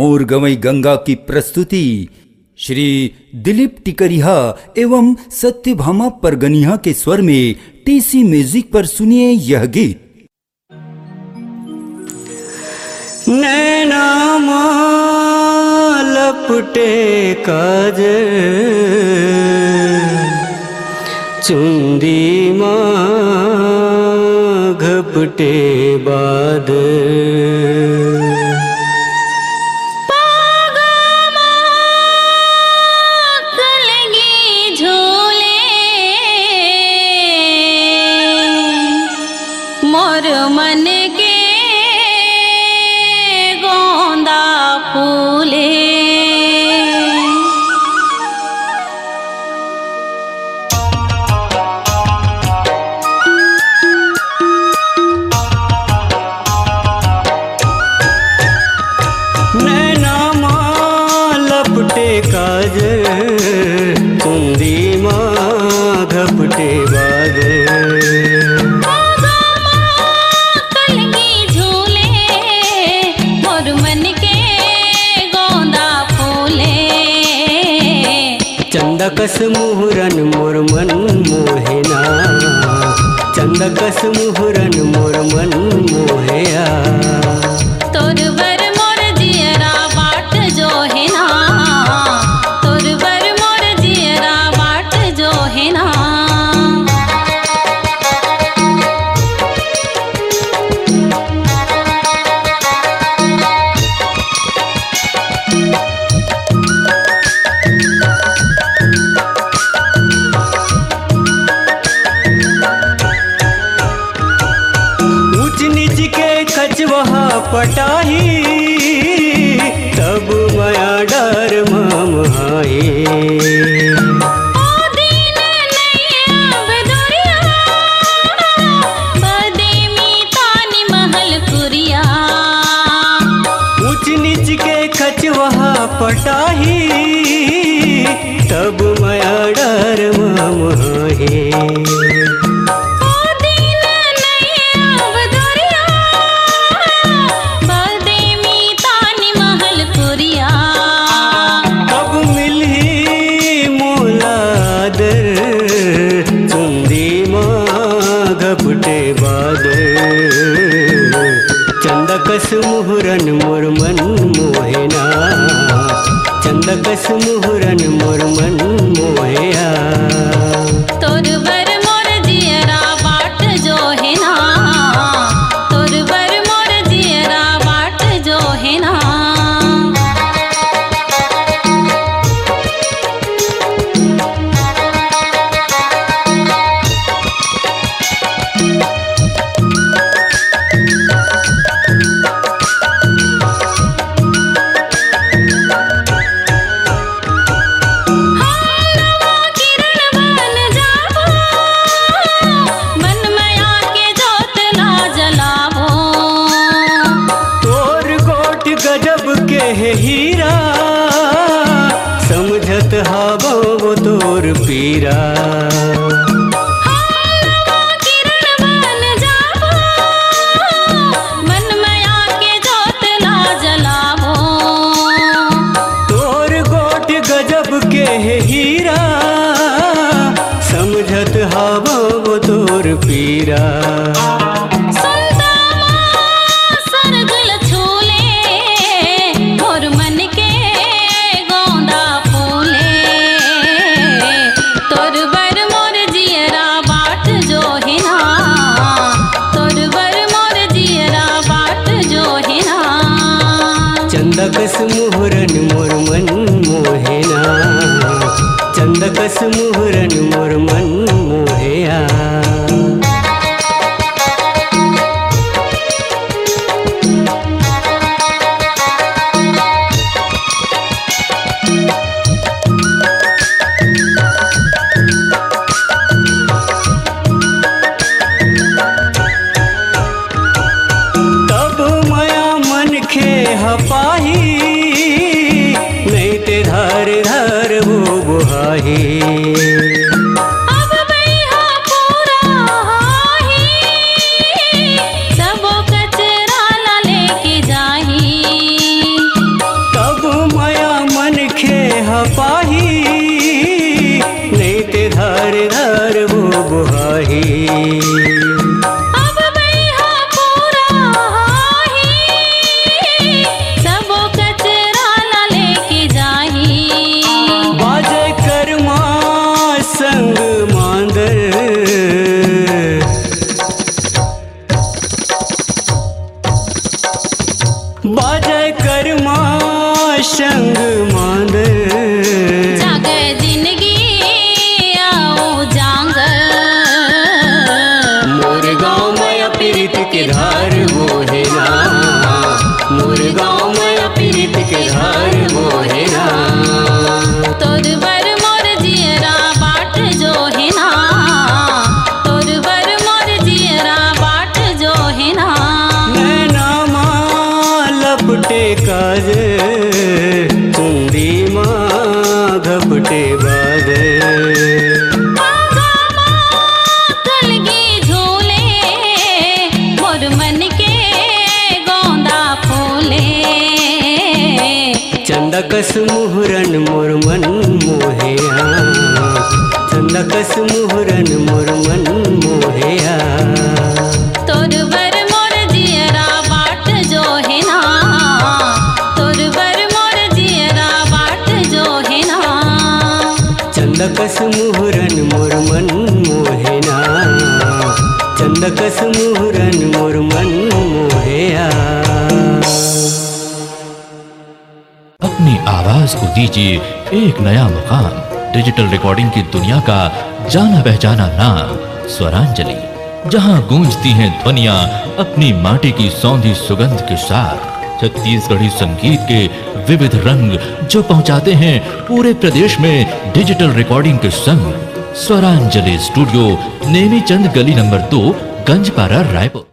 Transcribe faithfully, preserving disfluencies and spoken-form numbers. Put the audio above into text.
मोर गवई गंगा की प्रस्तुति श्री दिलीप टिकरिहा एवं सत्यभामा परगनिया के स्वर में टीसी म्यूजिक पर सुनिए यह गीत। नैना लपटे काज चुंदी माँ घपटे बाद मोर मन के गोंदा फूले नैना माँ लपटे काज चुंदी माँ घपटे बाद चंदकस मुहुरन मोर मन मोहेना चंदकस मुहुरन मोर मन मोहेया तोर बर मोर जियरा बाट जो है ना तोर बर मोर जियरा बाट जो है ना वहा पटाही तब माया डर ममहाई ऊंच नीच के खच वहा पटाही तब माया डर ममहाई चंदकस मुहुरन मोर मन मोहेना चंदकस मुहुरन मोर मन मोहेया तोर बर मोर जियरा बाट जो है ना तोर बर मोर जियरा बाट जो है ना हीरा समझत हावो वो तोर पीरा तोर गोट गजब के हीरा समझत हावो वो तोर पीरा चंदकस मुहुरन मोर मन मोहेना चंदकस मुहुरन मोर मन मोहेया हपाही नहीं ते धार धार वो बुहाही अब भैया पूरा चंदकस मुहरन मोर मन मोहेया, चंदकस मुहरन मोर मन मोहेया। तोरवर मोर जियरा बाट जो है ना, तोरवर मोर जियरा बाट जो है ना। चंदकस मुहरन मोर मन मोहेना, चंदकस मुहरन मोर मन मोहेया। अपनी आवाज को दीजिए एक नया मुकाम। डिजिटल रिकॉर्डिंग की दुनिया का जाना पहचाना नाम स्वरांजलि, जहां गूंजती हैं ध्वनियां अपनी माटी की सौंधी सुगंध के साथ। छत्तीसगढ़ी संगीत के विविध रंग जो पहुंचाते हैं पूरे प्रदेश में डिजिटल रिकॉर्डिंग के संग। स्वरांजलि स्टूडियो, नेमीचंद गली नंबर दो, गंजपारा, रायपुर।